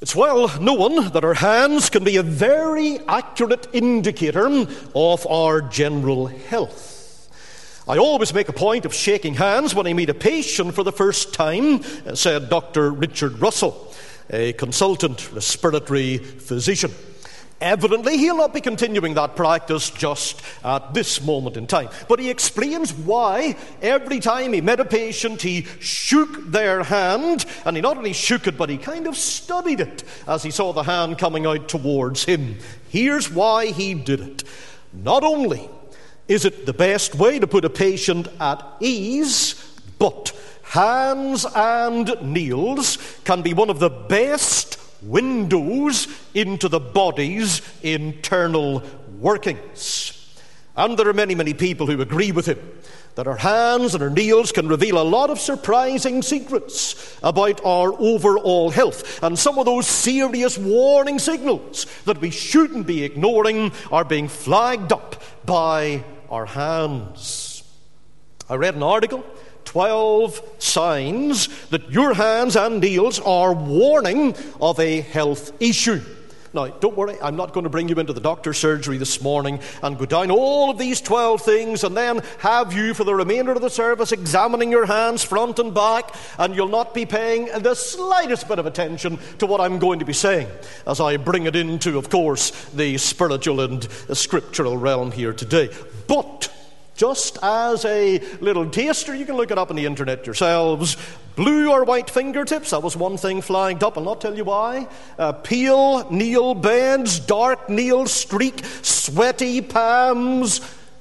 It's well known that our hands can be a very accurate indicator of our general health. I always make a point of shaking hands when I meet a patient for the first time, said Dr. Richard Russell, a consultant respiratory physician. Evidently, he'll not be continuing that practice just at this moment in time. But he explains why every time he met a patient, he shook their hand, and he not only shook it, but he kind of studied it as he saw the hand coming out towards him. Here's why he did it. Not only is it the best way to put a patient at ease, but hands and nails can be one of the best windows into the body's internal workings. And there are many, many people who agree with him that our hands and our nails can reveal a lot of surprising secrets about our overall health. And some of those serious warning signals that we shouldn't be ignoring are being flagged up by our hands. I read an article, 12 signs that your hands and nails are warning of a health issue. Now, don't worry, I'm not going to bring you into the doctor's surgery this morning and go down all of these 12 things and then have you for the remainder of the service examining your hands front and back, and you'll not be paying the slightest bit of attention to what I'm going to be saying as I bring it into, of course, the spiritual and scriptural realm here today. But just as a little taster, you can look it up on the internet yourselves. Blue or white fingertips, that was one thing flagged up. I'll not tell you why. Pale nail beds, dark nail streak, sweaty palms.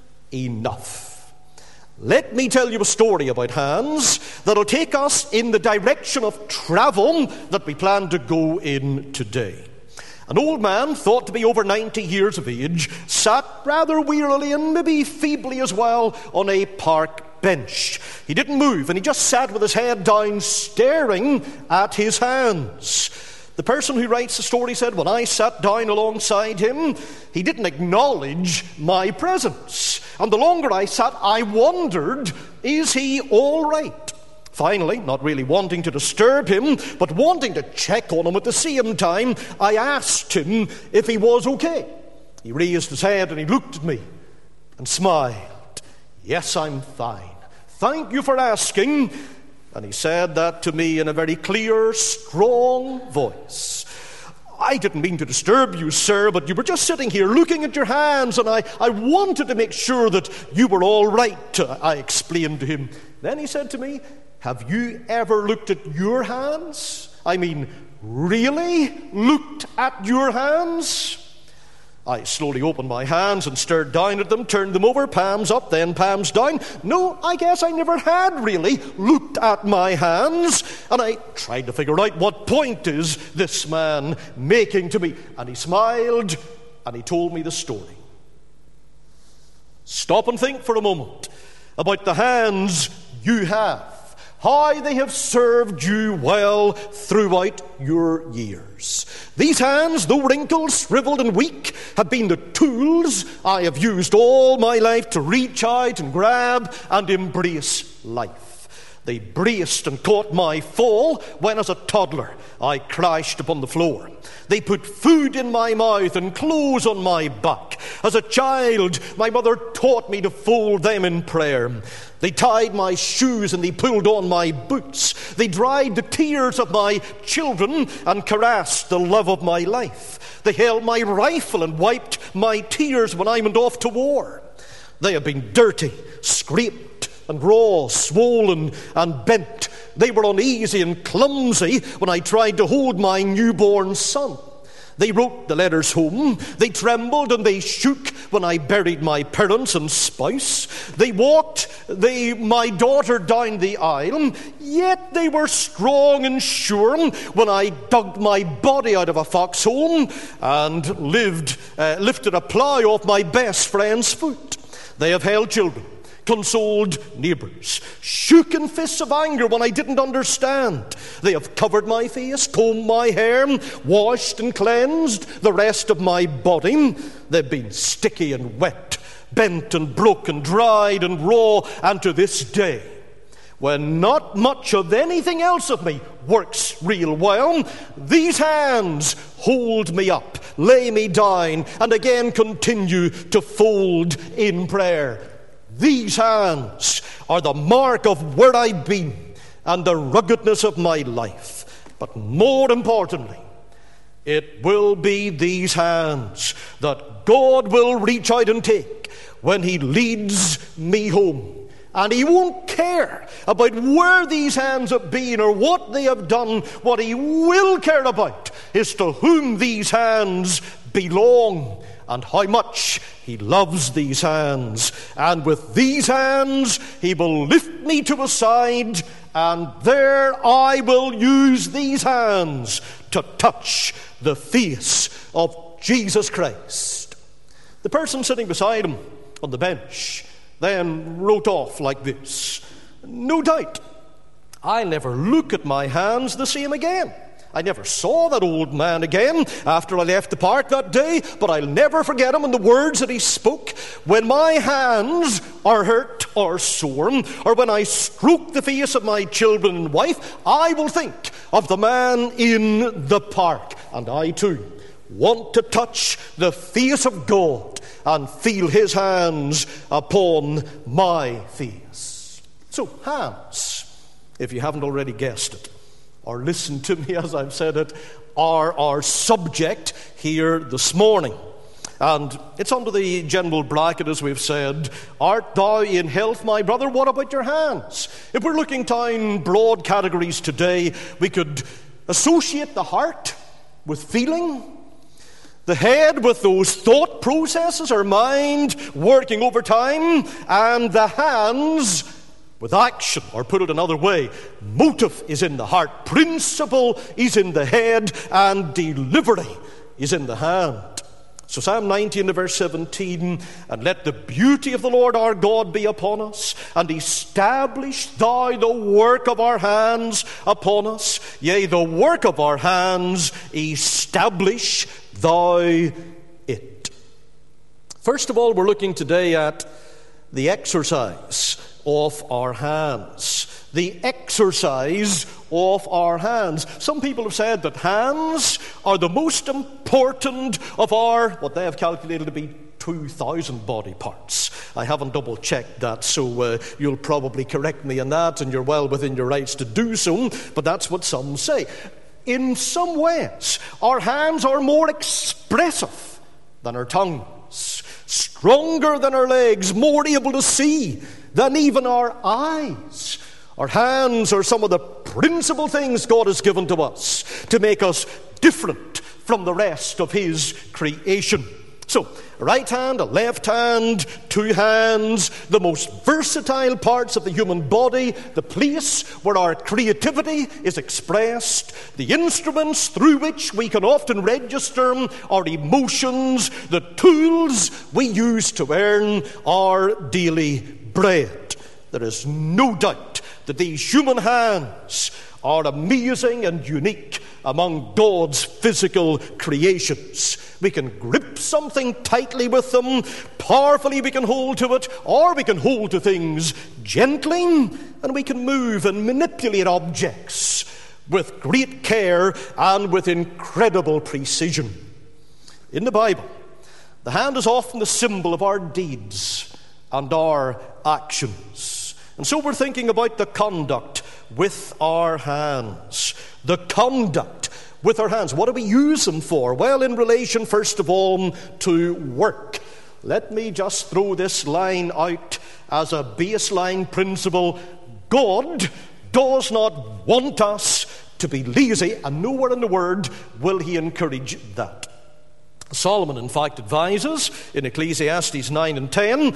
Enough. Let me tell you a story about hands that'll take us in the direction of travel that we plan to go in today. An old man, thought to be over 90 years of age, sat rather wearily and maybe feebly as well on a park bench. He didn't move, and he just sat with his head down, staring at his hands. The person who writes the story said, when I sat down alongside him, he didn't acknowledge my presence. And the longer I sat, I wondered, is he all right? Finally, not really wanting to disturb him, but wanting to check on him at the same time, I asked him if he was okay. He raised his head and he looked at me and smiled. Yes, I'm fine. Thank you for asking. And he said that to me in a very clear, strong voice. I didn't mean to disturb you, sir, but you were just sitting here looking at your hands, and I wanted to make sure that you were all right, I explained to him. Then he said to me, have you ever looked at your hands? I mean, really looked at your hands? I slowly opened my hands and stared down at them, turned them over, palms up, then palms down. No, I guess I never had really looked at my hands. And I tried to figure out what point is this man making to me. And he smiled and he told me the story. Stop and think for a moment about the hands you have. How they have served you well throughout your years. These hands, though wrinkled, shriveled and weak, have been the tools I have used all my life to reach out and grab and embrace life. They braced and caught my fall when as a toddler I crashed upon the floor. They put food in my mouth and clothes on my back. As a child, my mother taught me to fold them in prayer. They tied my shoes and they pulled on my boots. They dried the tears of my children and caressed the love of my life. They held my rifle and wiped my tears when I went off to war. They have been dirty, scraped and raw, swollen and bent. They were uneasy and clumsy when I tried to hold my newborn son. They wrote the letters home. They trembled and they shook when I buried my parents and spouse. They walked my daughter down the aisle, yet they were strong and sure when I dug my body out of a foxhole and lifted a plough off my best friend's foot. They have held children, consoled neighbours, shook in fists of anger when I didn't understand. They have covered my face, combed my hair, washed and cleansed the rest of my body. They've been sticky and wet, bent and broken, dried and raw, and to this day, when not much of anything else of me works real well. These hands hold me up, lay me down, and again continue to fold in prayer. These hands are the mark of where I've been and the ruggedness of my life. But more importantly, it will be these hands that God will reach out and take when He leads me home. And He won't care about where these hands have been or what they have done. What He will care about is to whom these hands belong and how much He loves these hands. And with these hands He will lift me to a side, and there I will use these hands to touch the face of Jesus Christ. The person sitting beside him on the bench then wrote off like this: "No doubt, I'll never look at my hands the same again. I never saw that old man again after I left the park that day, but I'll never forget him and the words that he spoke. When my hands are hurt or sore, or when I stroke the face of my children and wife, I will think of the man in the park. And I too want to touch the face of God and feel His hands upon my face." So, hands, if you haven't already guessed it, or listened to me as I've said it, are our subject here this morning. And it's under the general bracket, as we've said, "Art thou in health, my brother? What about your hands?" If we're looking down broad categories today, we could associate the heart with feeling, the head with those thought processes, our mind working overtime, and the hands with action. Or put it another way, motive is in the heart, principle is in the head, and delivery is in the hand. So Psalm 90 and verse 17, "And let the beauty of the Lord our God be upon us, and establish thou the work of our hands upon us. Yea, the work of our hands, establish thou it." First of all, we're looking today at the exercise of our hands. The exercise of our hands. Some people have said that hands are the most important of our, what they have calculated to be 2,000 body parts. I haven't double-checked that, so you'll probably correct me on that, and you're well within your rights to do so, but that's what some say. In some ways, our hands are more expressive than our tongues, stronger than our legs, more able to see than even our eyes. Our hands are some of the principal things God has given to us to make us different from the rest of His creation. So, a right hand, a left hand, two hands, the most versatile parts of the human body, the place where our creativity is expressed, the instruments through which we can often register our emotions, the tools we use to earn our daily bread. There is no doubt that these human hands are amazing and unique among God's physical creations. We can grip something tightly with them, powerfully we can hold to it, or we can hold to things gently, and we can move and manipulate objects with great care and with incredible precision. In the Bible, the hand is often the symbol of our deeds and our actions. And so we're thinking about the conduct with our hands. The conduct with our hands. What do we use them for? Well, in relation, first of all, to work. Let me just throw this line out as a baseline principle. God does not want us to be lazy, and nowhere in the Word will He encourage that. Solomon, in fact, advises in Ecclesiastes 9 and 10,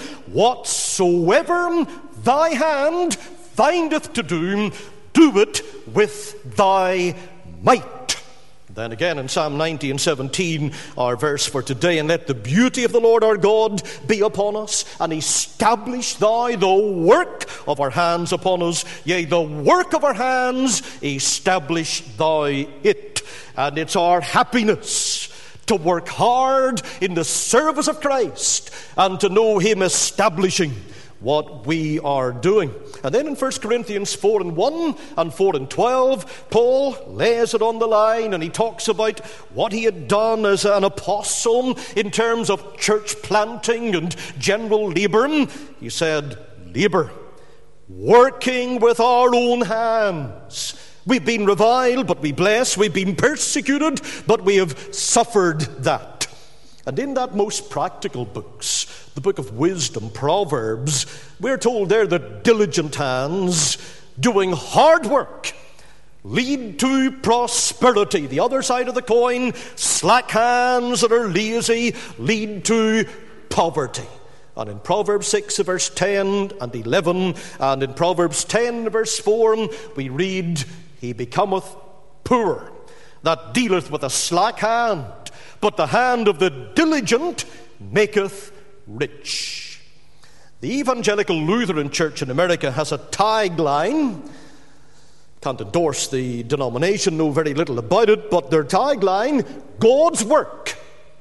"Whatsoever thy hand findeth to do, do it with thy might." Then again in Psalm 90 and 17, our verse for today, "And let the beauty of the Lord our God be upon us, and establish thou the work of our hands upon us. Yea, the work of our hands, establish thou it." And it's our happiness to work hard in the service of Christ and to know Him establishing what we are doing. And then in 1 Corinthians 4:1 and 4:12, Paul lays it on the line, and he talks about what he had done as an apostle in terms of church planting and general labor. He said, labor, working with our own hands. We've been reviled, but we bless. We've been persecuted, but we have suffered that. And in that most practical books, the book of wisdom, Proverbs, we're told there that diligent hands doing hard work lead to prosperity. The other side of the coin, slack hands that are lazy lead to poverty. And in Proverbs 6, verse 10 and 11, and in Proverbs 10, verse 4, we read, he becometh poor that dealeth with a slack hand, but the hand of the diligent maketh rich. The Evangelical Lutheran Church in America has a tagline. Can't endorse the denomination, know very little about it, but their tagline, God's work,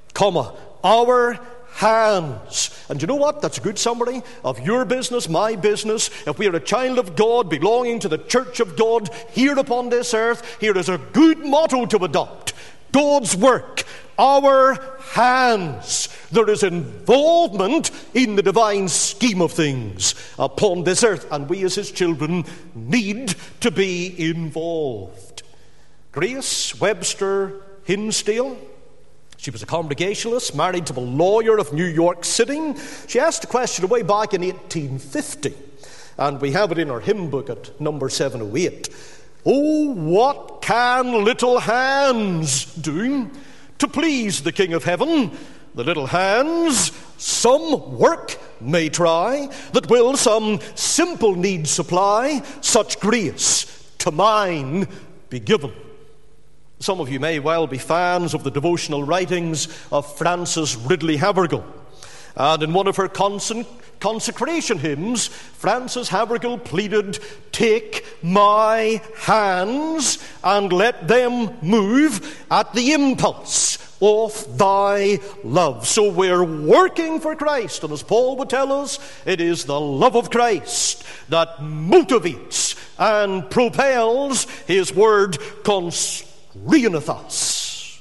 our hands. And you know what? That's a good summary of your business, my business. If we are a child of God belonging to the church of God here upon this earth, here is a good motto to adopt. God's work, our hands. There is involvement in the divine scheme of things upon this earth, and we as his children need to be involved. Grace Webster Hinsdale, she was a Congregationalist, married to a lawyer of New York City. She asked a question way back in 1850, and we have it in our hymn book at number 708. Oh, what can little hands do to please the King of Heaven? The little hands some work may try, that will some simple need supply, such grace to mine be given. Some of you may well be fans of the devotional writings of Frances Ridley Havergal. And in one of her consecration hymns, Frances Havergal pleaded, take my hands and let them move at the impulse of thy love. So we're working for Christ, and as Paul would tell us, it is the love of Christ that motivates and propels his word constraineth us.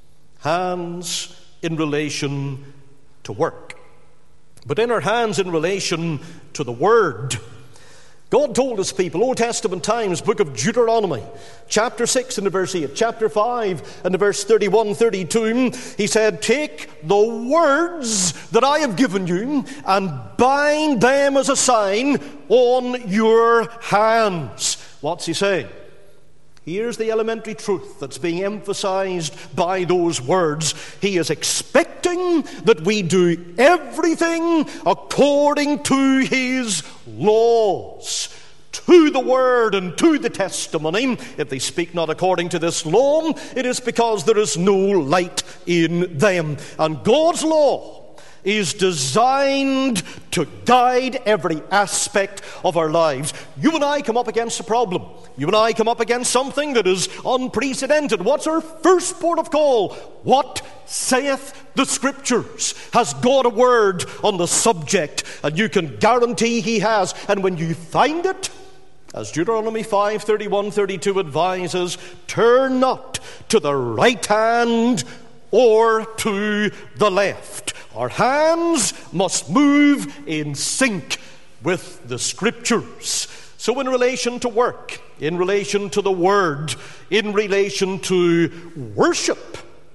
Hands in relation to work. But in our hands in relation to the Word, God told his people, Old Testament times, book of Deuteronomy, chapter 6 and verse 8, chapter 5 and verse 31, 32, he said, take the words that I have given you and bind them as a sign on your hands. What's he saying? Here's the elementary truth that's being emphasized by those words. He is expecting that we do everything according to his laws, to the word and to the testimony. If they speak not according to this law, it is because there is no light in them. And God's law is designed to guide every aspect of our lives. You and I come up against a problem. You and I come up against something that is unprecedented. What's our first port of call? What saith the Scriptures? Has God a word on the subject? And you can guarantee he has. And when you find it, as Deuteronomy 5:31-32 advises, turn not to the right hand or to the left. Our hands must move in sync with the Scriptures. So in relation to work, in relation to the Word, in relation to worship,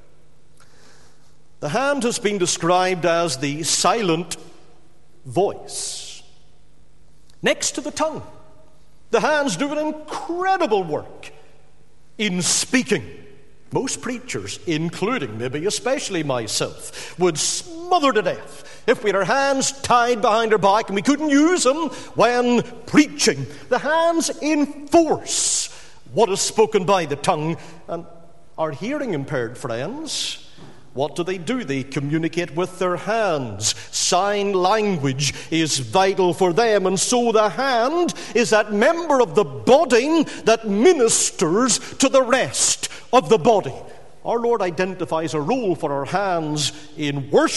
the hand has been described as the silent voice. Next to the tongue, the hands do an incredible work in speaking. Most preachers, including maybe especially myself, would smother to death if we had our hands tied behind our back and we couldn't use them when preaching. The hands enforce what is spoken by the tongue. And our hearing impaired friends, what do? They communicate with their hands. Sign language is vital for them. And so the hand is that member of the body that ministers to the rest of the body. Our Lord identifies a role for our hands in worship.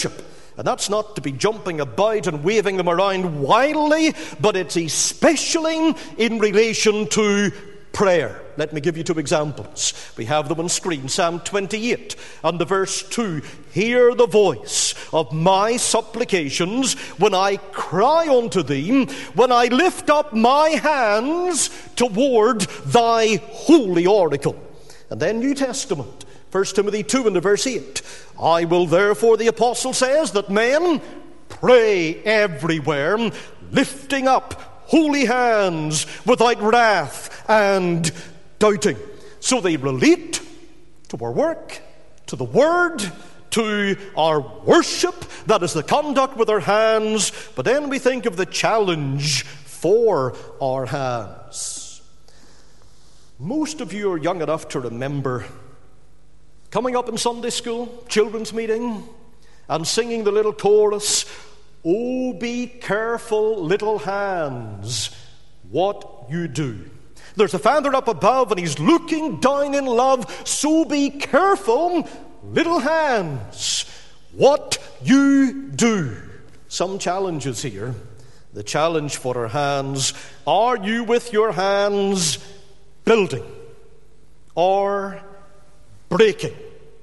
And that's not to be jumping about and waving them around wildly, but it's especially in relation to prayer. Let me give you two examples. We have them on screen. Psalm 28 and the verse 2. Hear the voice of my supplications when I cry unto thee, when I lift up my hands toward thy holy oracle. And then New Testament, 1 Timothy 2 and the verse 8. I will therefore, the apostle says, that men pray everywhere, lifting up holy hands without wrath and doubting. So they relate to our work, to the word, to our worship, that is the conduct with our hands. But then we think of the challenge for our hands. Most of you are young enough to remember coming up in Sunday school, children's meeting, and singing the little chorus, "Oh, be careful, little hands, what you do." There's a Father up above, and he's looking down in love. So be careful, little hands, what you do. Some challenges here. The challenge for our hands: are you with your hands building or breaking?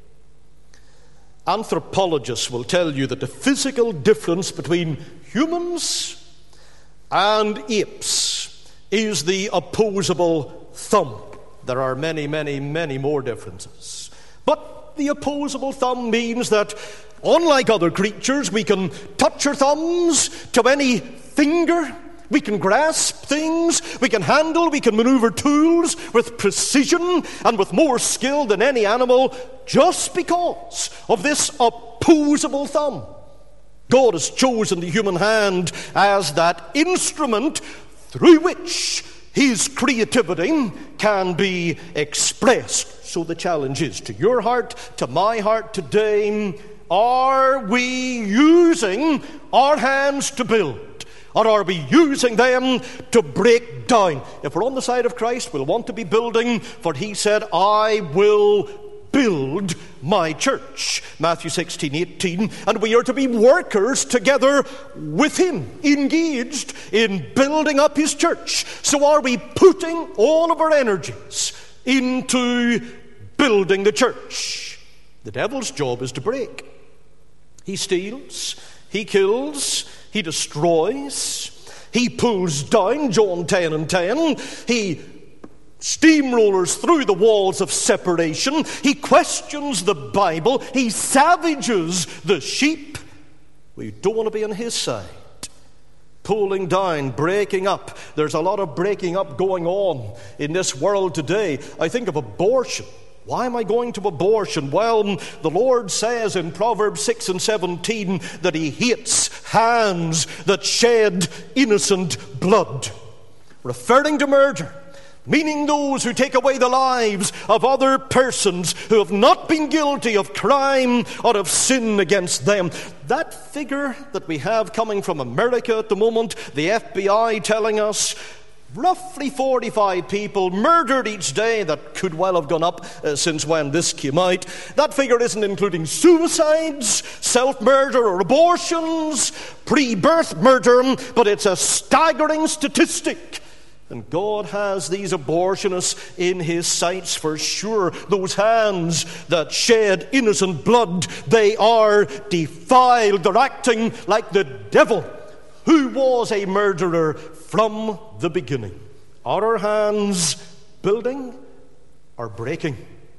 Anthropologists will tell you that the physical difference between humans and apes is the opposable thumb. There are many, many, many more differences. But the opposable thumb means that, unlike other creatures, we can touch our thumbs to any finger. We can grasp things, we can handle, we can maneuver tools with precision and with more skill than any animal, just because of this opposable thumb. God has chosen the human hand as that instrument through which his creativity can be expressed. So the challenge is to your heart, to my heart today: are we using our hands to build? Or are we using them to break down? If we're on the side of Christ, we'll want to be building, for he said, I will build my church. Matthew 16:18. And we are to be workers together with him, engaged in building up his church. So are we putting all of our energies into building the church? The devil's job is to break. He steals, he kills, he destroys, he pulls down, John 10 and 10. He steamrollers through the walls of separation. He questions the Bible. He savages the sheep. We don't want to be on his side. Pulling down, breaking up. There's a lot of breaking up going on in this world today. I think of abortion. Why am I going to abortion? Well, the Lord says in Proverbs 6 and 17 that he hates hands that shed innocent blood, referring to murder, meaning those who take away the lives of other persons who have not been guilty of crime or of sin against them. That figure that we have coming from America at the moment, the FBI telling us, roughly 45 people murdered each day. That could well have gone up since when this came out. That figure isn't including suicides, self-murder or abortions, pre-birth murder, but it's a staggering statistic. And God has these abortionists in his sights for sure. Those hands that shed innocent blood, they are defiled. They're acting like the devil, who was a murderer from the beginning. Are our hands building or breaking?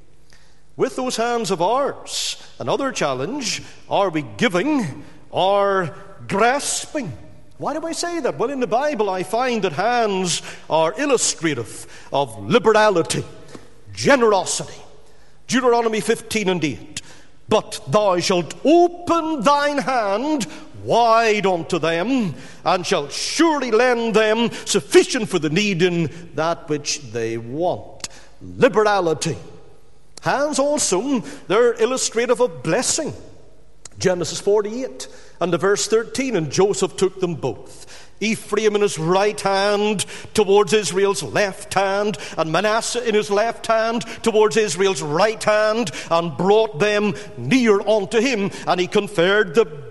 With those hands of ours, another challenge: are we giving or grasping? Why do I say that? Well, in the Bible I find that hands are illustrative of liberality, generosity. Deuteronomy 15 and 8. But thou shalt open thine hand wide unto them, and shalt surely lend them sufficient for the need in that which they want. Liberality. Hands also, they're illustrative of blessing. Genesis 48 and the verse 13, and Joseph took them both, Ephraim in his right hand towards Israel's left hand, and Manasseh in his left hand towards Israel's right hand, and brought them near unto him, and he conferred the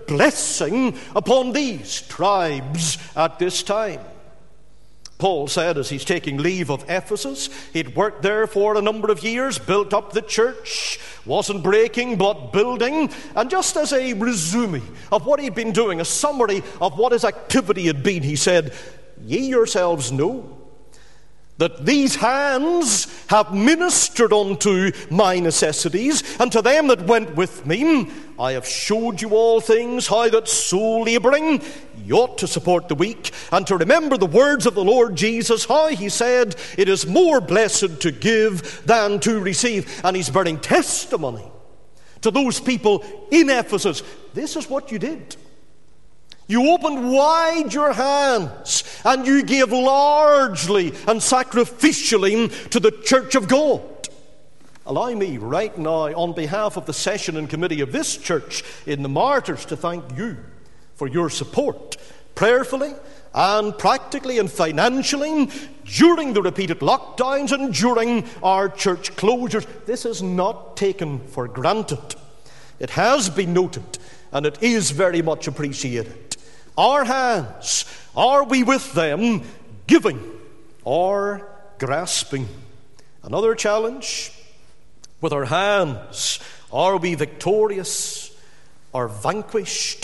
blessing upon these tribes at this time. Paul said as he's taking leave of Ephesus, he'd worked there for a number of years, built up the church, wasn't breaking but building. And just as a resume of what he'd been doing, a summary of what his activity had been, he said, "Ye yourselves know that these hands have ministered unto my necessities, and to them that went with me I have showed you all things, how that so labouring ye ought to support the weak, and to remember the words of the Lord Jesus, how he said, it is more blessed to give than to receive." And he's bearing testimony to those people in Ephesus. This is what you did. You opened wide your hands, and you gave largely and sacrificially to the church of God. Allow me right now, on behalf of the session and committee of this church in the Martyrs, to thank you for your support, prayerfully and practically and financially, during the repeated lockdowns and during our church closures. This is not taken for granted. It has been noted, and it is very much appreciated. Our hands, are we with them giving or grasping? Another challenge, with our hands, are we victorious or vanquished?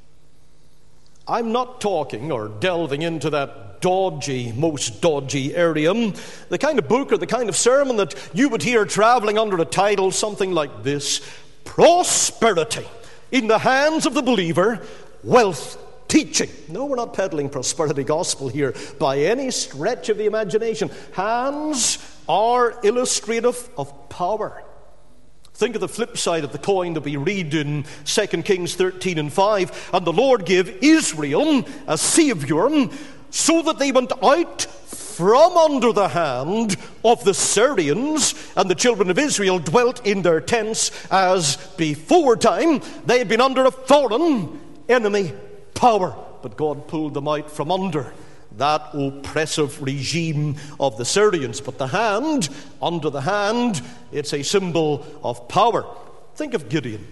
I'm not talking or delving into that most dodgy area, the kind of book or the kind of sermon that you would hear traveling under a title something like this: Prosperity in the Hands of the Believer, Wealth Teaching. No, we're not peddling prosperity gospel here by any stretch of the imagination. Hands are illustrative of power. Think of the flip side of the coin that we read in 2 Kings 13 and 5. And the Lord gave Israel a Savior, so that they went out from under the hand of the Syrians, and the children of Israel dwelt in their tents as before time. They had been under a foreign enemy power, but God pulled them out from under that oppressive regime of the Syrians. But the hand, under the hand, it's a symbol of power. Think of Gideon.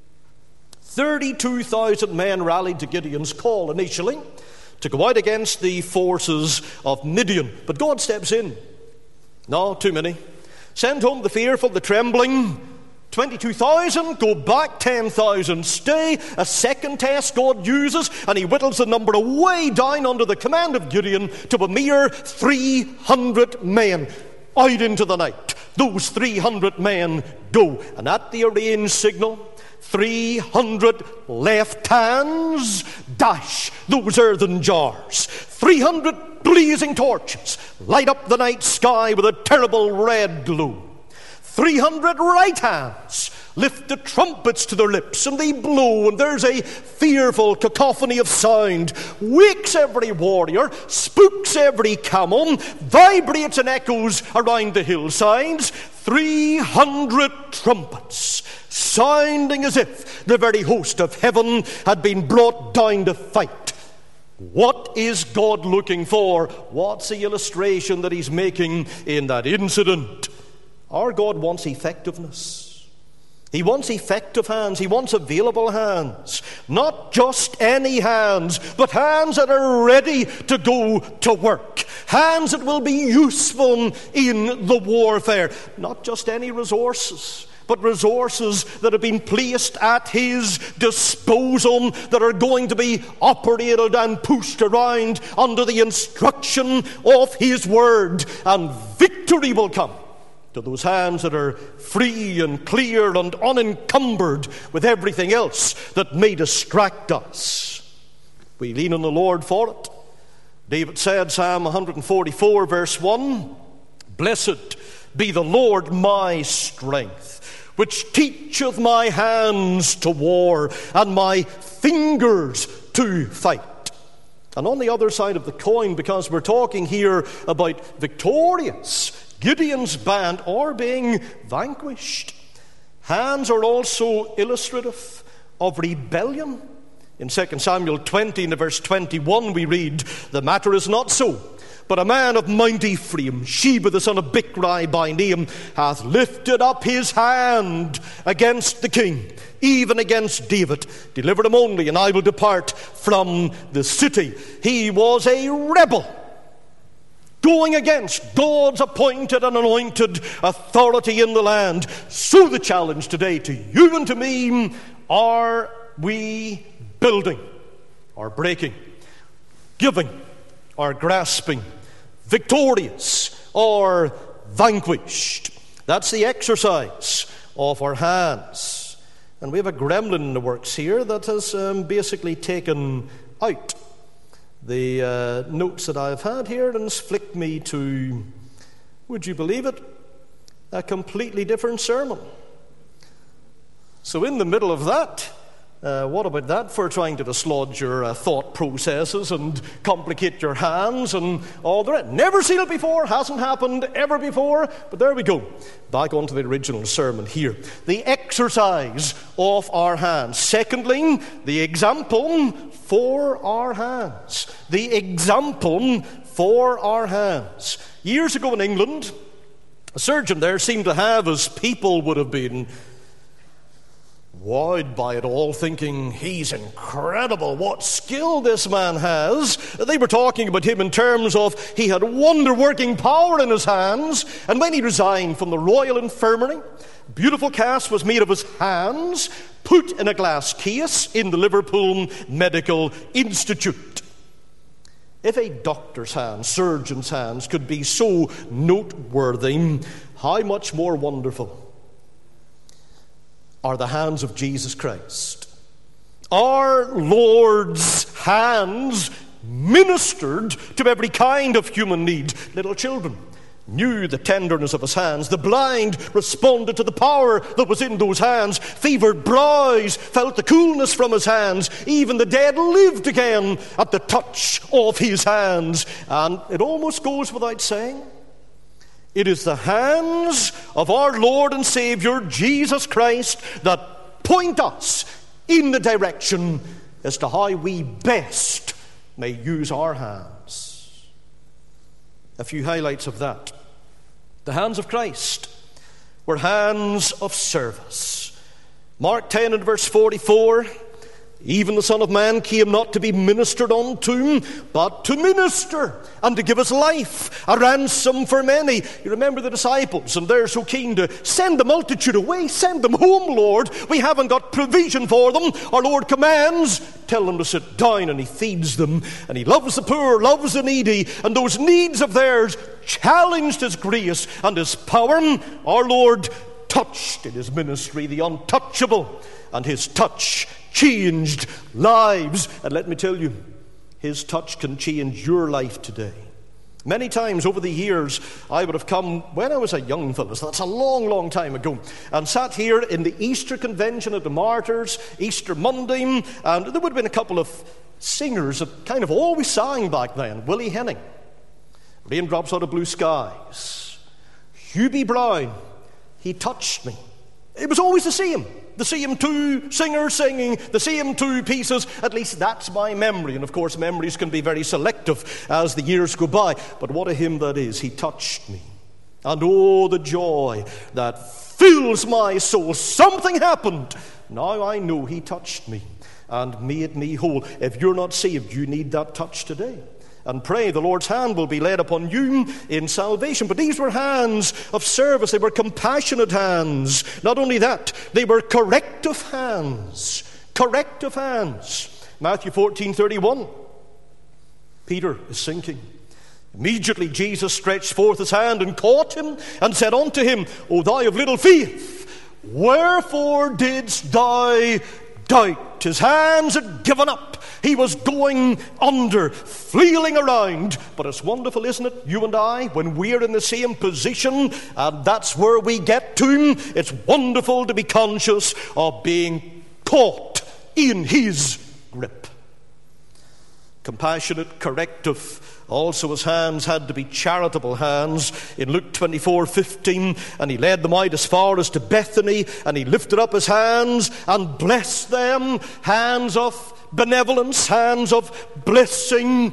32,000 men rallied to Gideon's call initially to go out against the forces of Midian. But God steps in. No, too many. Send home the fearful, the trembling. 22,000, go back, 10,000 stay. A second test God uses, and he whittles the number way down under the command of Gideon to a mere 300 men. Out into the night, those 300 men go, and at the arranged signal, 300 left hands dash those earthen jars. 300 blazing torches light up the night sky with a terrible red glow. 300 right hands lift the trumpets to their lips, and they blow, and there's a fearful cacophony of sound. Wakes every warrior, spooks every camel, vibrates and echoes around the hillsides. 300 trumpets, sounding as if the very host of heaven had been brought down to fight. What is God looking for? What's the illustration that he's making in that incident? Our God wants effectiveness. He wants effective hands. He wants available hands. Not just any hands, but hands that are ready to go to work. Hands that will be useful in the warfare. Not just any resources, but resources that have been placed at his disposal, that are going to be operated and pushed around under the instruction of his word. And victory will come to those hands that are free and clear and unencumbered with everything else that may distract us. We lean on the Lord for it. David said, Psalm 144 verse 1, "Blessed be the Lord my strength, which teacheth my hands to war and my fingers to fight." And on the other side of the coin, because we're talking here about victorious, Gideon's band are being vanquished. Hands are also illustrative of rebellion. In 2 Samuel 20, in verse 21, we read, "The matter is not so, But a man of Mount Ephraim, Sheba the son of Bichri by name, hath lifted up his hand against the king, even against David. Deliver him only, and I will depart from the city. He was a rebel, going against God's appointed and anointed authority in the land. So the challenge today to you and to me, are we building or breaking, giving or grasping, victorious or vanquished? That's the exercise of our hands. And we have a gremlin in the works here that has basically taken out the notes that I've had here and has flicked me to, would you believe it, a completely different sermon. So in the middle of that, what about that for trying to dislodge your thought processes and complicate your hands and all the rest? Never seen it before, hasn't happened ever before, but there we go. Back onto the original sermon here. The exercise of our hands. Secondly, the example for our hands. The example for our hands. Years ago in England, a surgeon there seemed to have, as people would have been wowed by it all, thinking, he's incredible, what skill this man has. They were talking about him in terms of he had wonder-working power in his hands. And when he resigned from the Royal Infirmary, a beautiful cast was made of his hands, put in a glass case in the Liverpool Medical Institute. If a doctor's hands, surgeon's hands, could be so noteworthy, how much more wonderful are the hands of Jesus Christ. Our Lord's hands ministered to every kind of human need. Little children knew the tenderness of his hands. The blind responded to the power that was in those hands. Fevered brows felt the coolness from his hands. Even the dead lived again at the touch of his hands. And it almost goes without saying, it is the hands of our Lord and Savior, Jesus Christ, that point us in the direction as to how we best may use our hands. A few highlights of that. The hands of Christ were hands of service. Mark 10 and verse 44, even the Son of Man came not to be ministered unto, but to minister, and to give his life a ransom for many. You remember the disciples, and they're so keen to send the multitude away. Send them home, Lord. We haven't got provision for them. Our Lord commands, tell them to sit down, and he feeds them. And he loves the poor, loves the needy, and those needs of theirs challenged his grace and his power. Our Lord touched in his ministry the untouchable, and his touch changed lives. And let me tell you, his touch can change your life today. Many times over the years, I would have come when I was a young fellow, so that's a long, long time ago, and sat here in the Easter convention at the Martyrs, Easter Monday, and there would have been a couple of singers that kind of always sang back then. Willie Henning, Raindrops Out of Blue Skies. Hubie Brown, He Touched Me. It was always the same two singers singing the same two pieces. At least that's my memory. And of course, memories can be very selective as the years go by. But what a hymn that is. He touched me. And oh, the joy that fills my soul. Something happened. Now I know he touched me and made me whole. If you're not saved, you need that touch today. And pray the Lord's hand will be laid upon you in salvation. But these were hands of service. They were compassionate hands. Not only that, they were corrective hands. Corrective hands. Matthew 14:31. Peter is sinking. Immediately Jesus stretched forth his hand and caught him and said unto him, O thou of little faith, wherefore didst thou doubt? His hands had given up. He was going under, flailing around. But it's wonderful, isn't it, you and I, when we're in the same position, and that's where we get to, it's wonderful to be conscious of being caught in his grip. Compassionate, corrective. Also his hands had to be charitable hands. In Luke 24:15, and he led them out as far as to Bethany, and he lifted up his hands and blessed them. Hands of benevolence, hands of blessing,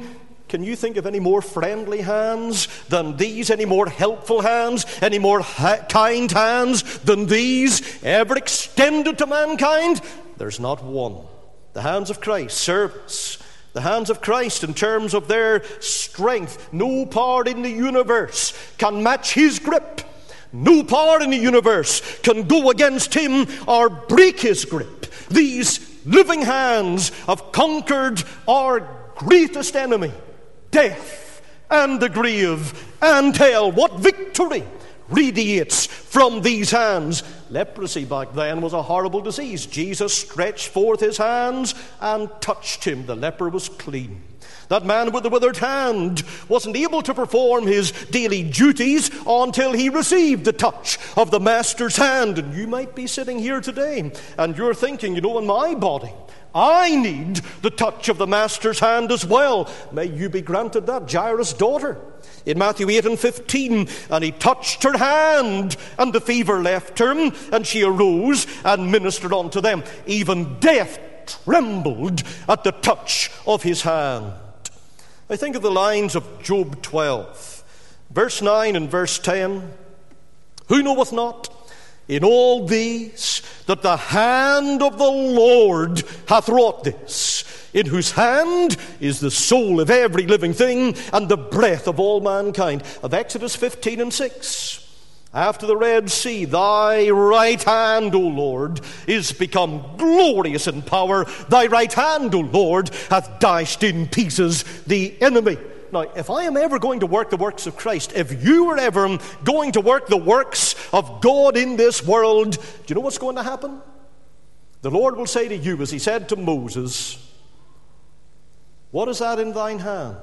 Can you think of any more friendly hands than these? Any more helpful hands? Any more kind hands than these ever extended to mankind? There's not one. The hands of Christ, service. The hands of Christ in terms of their strength. No power in the universe can match his grip. No power in the universe can go against him or break his grip. These living hands have conquered our greatest enemy, death and the grave and hell. What victory radiates from these hands? Leprosy back then was a horrible disease. Jesus stretched forth his hands and touched him. The leper was clean. That man with the withered hand wasn't able to perform his daily duties until he received the touch of the Master's hand. And you might be sitting here today and you're thinking, in my body, I need the touch of the Master's hand as well. May you be granted that. Jairus' daughter, in Matthew 8:15, and he touched her hand, and the fever left her, and she arose and ministered unto them. Even death trembled at the touch of his hand. I think of the lines of Job 12, verse 9 and verse 10. Who knoweth not in all these that the hand of the Lord hath wrought this, in whose hand is the soul of every living thing, and the breath of all mankind. Of Exodus 15 and 6. After the Red Sea, thy right hand, O Lord, is become glorious in power. Thy right hand, O Lord, hath dashed in pieces the enemy. Now, if I am ever going to work the works of Christ, if you are ever going to work the works of God in this world, do you know what's going to happen? The Lord will say to you, as he said to Moses, what is that in thine hand?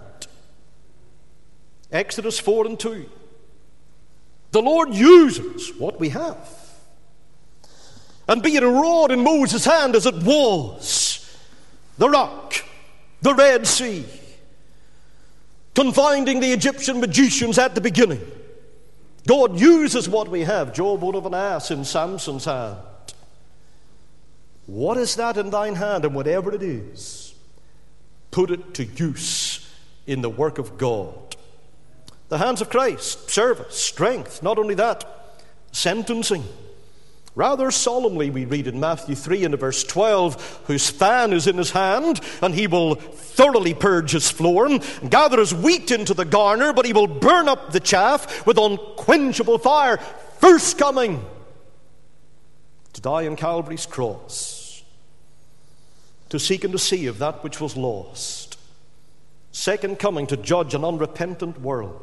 Exodus 4 and 2. The Lord uses what we have. And be it a rod in Moses' hand as it was, the rock, the Red Sea, confounding the Egyptian magicians at the beginning. God uses what we have. Job would have an ass in Samson's hand. What is that in thine hand? And whatever it is, put it to use in the work of God. The hands of Christ, service, strength. Not only that, sentencing. Rather solemnly we read in Matthew 3 and verse 12, whose fan is in his hand, and he will thoroughly purge his floor, and gather his wheat into the garner, but he will burn up the chaff with unquenchable fire. First coming to die on Calvary's cross, to seek and to save that which was lost. Second coming to judge an unrepentant world.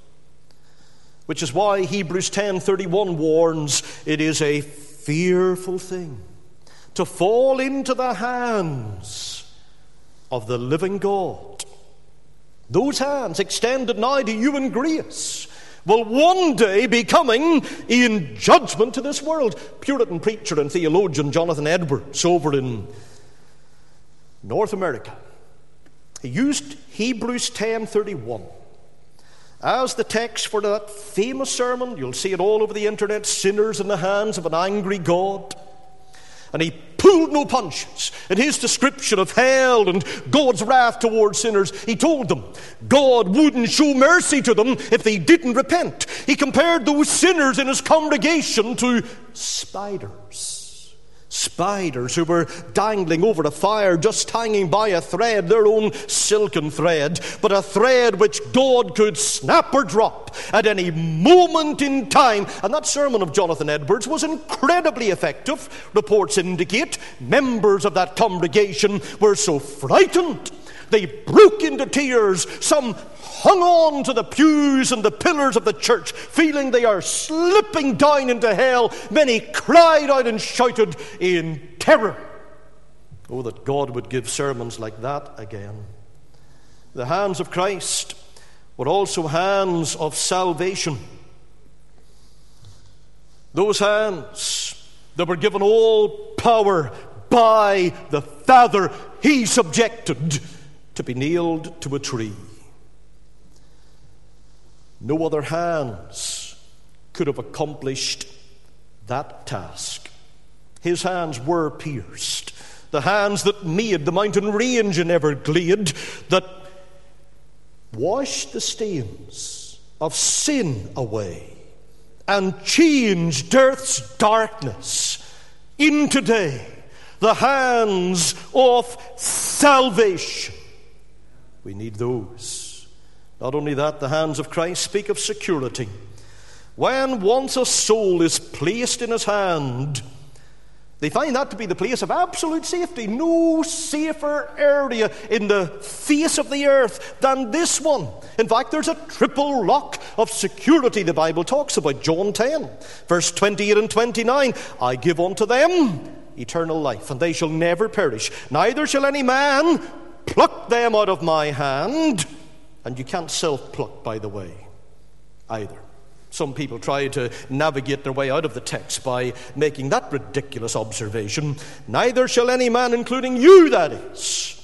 Which is why Hebrews 10:31 warns, it is a fearful thing to fall into the hands of the living God. Those hands extended now to you in grace will one day be coming in judgment to this world. Puritan preacher and theologian Jonathan Edwards over in North America, he used Hebrews 10:31 as the text for that famous sermon. You'll see it all over the internet, sinners in the hands of an angry God. And he pulled no punches in his description of hell and God's wrath towards sinners. He told them God wouldn't show mercy to them if they didn't repent. He compared those sinners in his congregation to spiders. Spiders who were dangling over a fire, just hanging by a thread, their own silken thread, but a thread which God could snap or drop at any moment in time. And that sermon of Jonathan Edwards was incredibly effective. Reports indicate members of that congregation were so frightened they broke into tears. Some hung on to the pews and the pillars of the church, feeling they are slipping down into hell. Many cried out and shouted in terror. Oh, that God would give sermons like that again. The hands of Christ were also hands of salvation. Those hands that were given all power by the Father, he subjected to be nailed to a tree. No other hands could have accomplished that task. His hands were pierced. The hands that made the mountain range in Everglade, that wash the stains of sin away, and change earth's darkness into day, the hands of salvation. We need those. Not only that, the hands of Christ speak of security. When once a soul is placed in his hand, they find that to be the place of absolute safety. No safer area in the face of the earth than this one. In fact, there's a triple lock of security the Bible talks about. John 10, verse 28 and 29. I give unto them eternal life, and they shall never perish. Neither shall any man pluck them out of my hand. And you can't self-pluck, by the way, either. Some people try to navigate their way out of the text by making that ridiculous observation. Neither shall any man, including you, that is,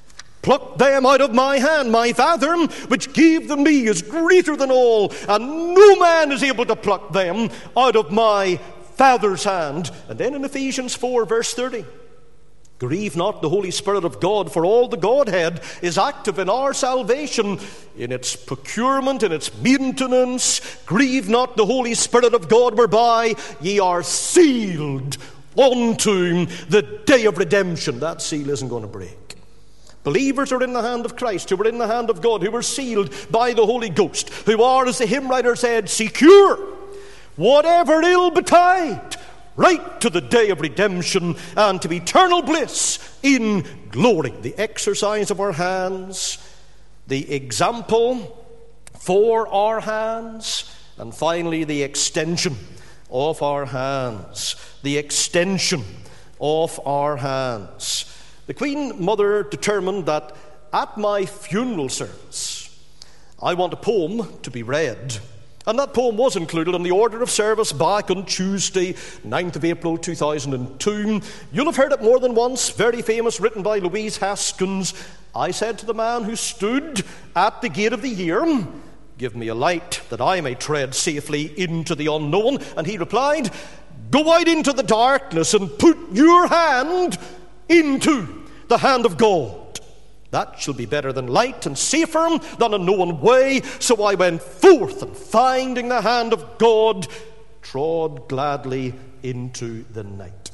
pluck them out of my hand. My Father, which gave them me, is greater than all, and no man is able to pluck them out of my Father's hand. And then in Ephesians 4, verse 30, grieve not the Holy Spirit of God, for all the Godhead is active in our salvation, in its procurement, in its maintenance. Grieve not the Holy Spirit of God, whereby ye are sealed unto the day of redemption. That seal isn't going to break. Believers are in the hand of Christ, who are in the hand of God, who are sealed by the Holy Ghost, who are, as the hymn writer said, secure, whatever ill betide, right to the day of redemption and to eternal bliss in glory. The exercise of our hands, the example for our hands, and finally the extension of our hands. The extension of our hands. The Queen Mother determined that at my funeral service, I want a poem to be read. And that poem was included in the order of service back on Tuesday, 9th of April 2002. You'll have heard it more than once, very famous, written by Louise Haskins. I said to the man who stood at the gate of the year, give me a light that I may tread safely into the unknown. And he replied, go out into the darkness and put your hand into the hand of God. That shall be better than light, and safer than a known way. So I went forth, and finding the hand of God, trod gladly into the night.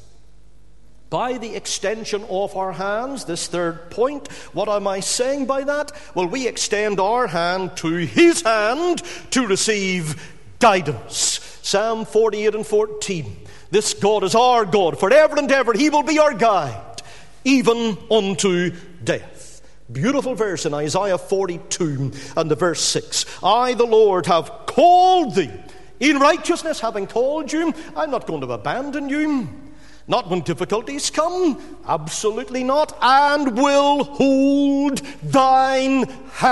By the extension of our hands, this third point, what am I saying by that? Well, we extend our hand to his hand to receive guidance. Psalm 48 and 14. This God is our God, forever and ever he will be our guide, even unto death. Beautiful verse in Isaiah 42 and the verse 6. I, the Lord, have called thee in righteousness. Having called you, I'm not going to abandon you. Not when difficulties come. Absolutely not. And will hold thine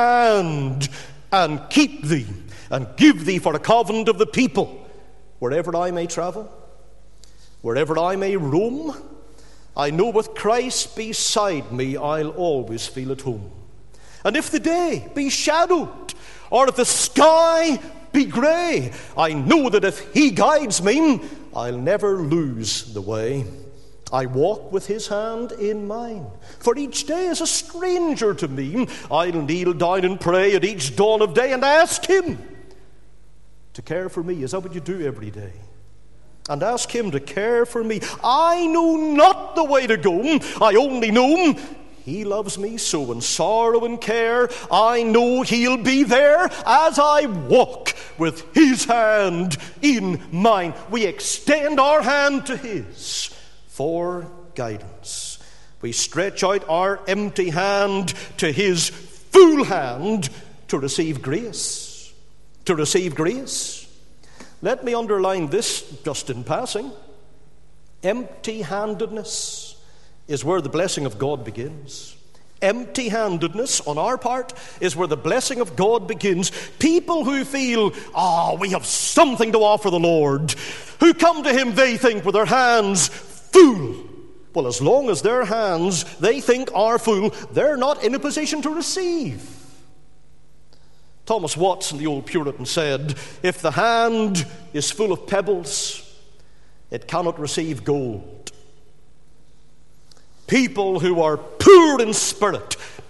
hand and keep thee and give thee for a covenant of the people. Wherever I may travel, wherever I may roam, I know with Christ beside me, I'll always feel at home. And if the day be shadowed, or if the sky be grey, I know that if he guides me, I'll never lose the way. I walk with his hand in mine, for each day is a stranger to me. I'll kneel down and pray at each dawn of day and ask him to care for me. Is that what you do every day? And ask him to care for me. I know not the way to go. I only know he loves me so. In sorrow and care, I know he'll be there as I walk with his hand in mine. We extend our hand to his for guidance. We stretch out our empty hand to his full hand to receive grace. To receive grace. Let me underline this just in passing. Empty-handedness is where the blessing of God begins. Empty-handedness on our part is where the blessing of God begins. People who feel, we have something to offer the Lord, who come to him, they think, with their hands full. Well, as long as their hands, they think, are full, they're not in a position to receive. Thomas Watson, the old Puritan, said, if the hand is full of pebbles, it cannot receive gold. People who are poor in spirit,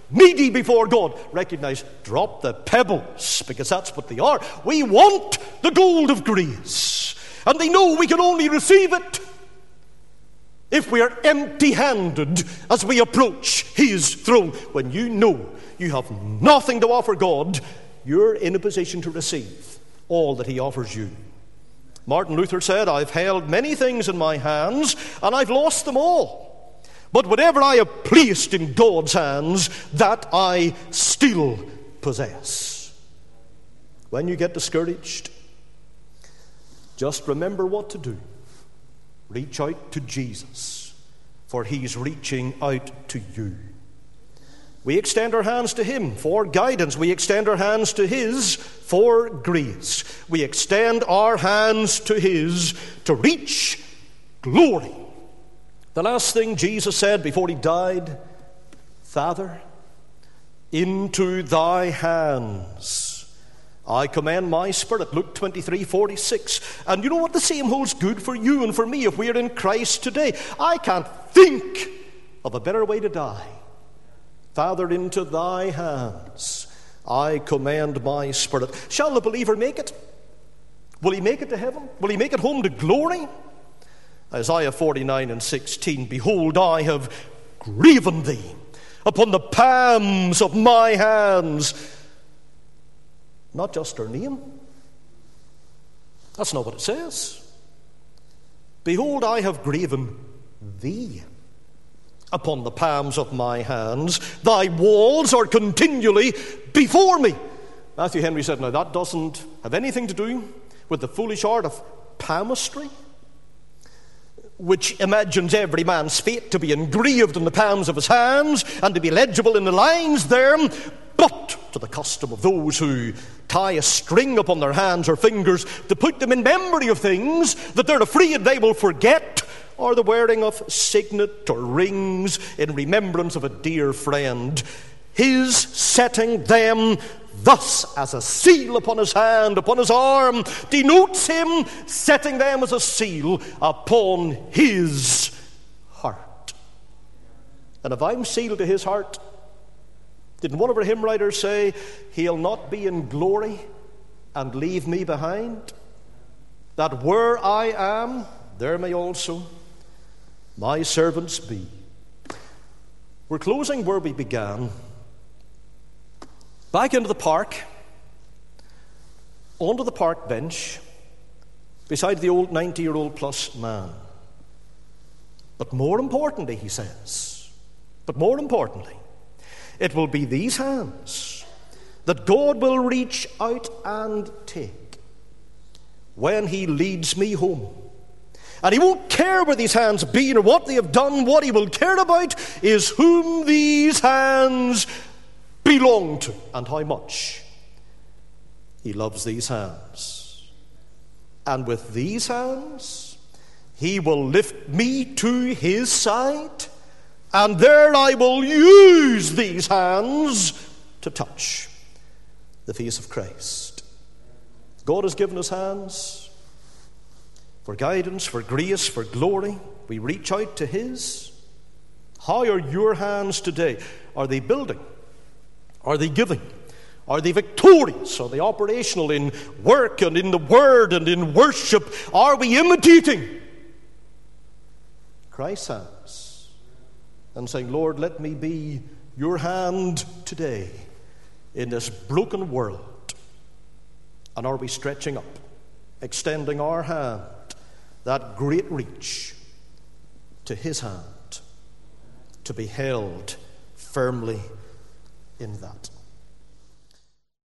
needy before God, recognize, drop the pebbles, because that's what they are. We want the gold of grace, and they know we can only receive it if we are empty-handed as we approach his throne. When you know you have nothing to offer God, you're in a position to receive all that he offers you. Martin Luther said, I've held many things in my hands, and I've lost them all. But whatever I have placed in God's hands, that I still possess. When you get discouraged, just remember what to do. Reach out to Jesus, for he's reaching out to you. We extend our hands to him for guidance. We extend our hands to his for grace. We extend our hands to his to reach glory. The last thing Jesus said before he died, Father, into thy hands I commend my spirit. Luke 23:46. And you know what? The same holds good for you and for me if we are in Christ today. I can't think of a better way to die. Father, into thy hands I commend my spirit. Shall the believer make it? Will he make it to heaven? Will he make it home to glory? Isaiah 49:16. Behold, I have graven thee upon the palms of my hands. Not just her name. That's not what it says. Behold, I have graven thee upon the palms of my hands. Thy walls are continually before me. Matthew Henry said, now that doesn't have anything to do with the foolish art of palmistry, which imagines every man's fate to be engraved in the palms of his hands and to be legible in the lines there, but to the custom of those who tie a string upon their hands or fingers to put them in memory of things that they're afraid they will forget, or the wearing of signet or rings in remembrance of a dear friend. His setting them thus as a seal upon his hand, upon his arm, denotes him setting them as a seal upon his heart. And if I'm sealed to his heart, didn't one of our hymn writers say, he'll not be in glory and leave me behind? That where I am, there may also my servants be. We're closing where we began. Back into the park, onto the park bench, beside the old 90-year-old plus man. But more importantly, he says, it will be these hands that God will reach out and take when he leads me home. And he won't care where these hands have been or what they have done. What he will care about is whom these hands belong to and how much he loves these hands. And with these hands, he will lift me to his side, and there I will use these hands to touch the face of Christ. God has given us hands for guidance, for grace, for glory. We reach out to his. How are your hands today? Are they building? Are they giving? Are they victorious? Are they operational in work and in the word and in worship? Are we imitating Christ's hands and saying, Lord, let me be your hand today in this broken world? And are we stretching up, extending our hand, that great reach to his hand, to be held firmly in that?